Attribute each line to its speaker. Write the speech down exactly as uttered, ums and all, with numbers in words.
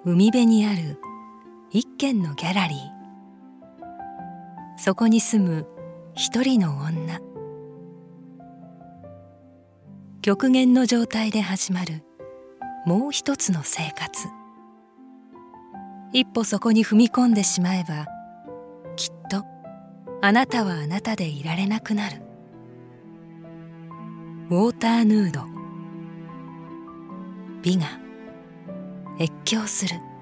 Speaker 1: 海辺にある一軒のギャラリー。そこに住む一人の女。極限の状態で始まるもう一つの生活。一歩そこに踏み込んでしまえば、きっとあなたはあなたでいられなくなる。ウォーターヌード。美が越境する。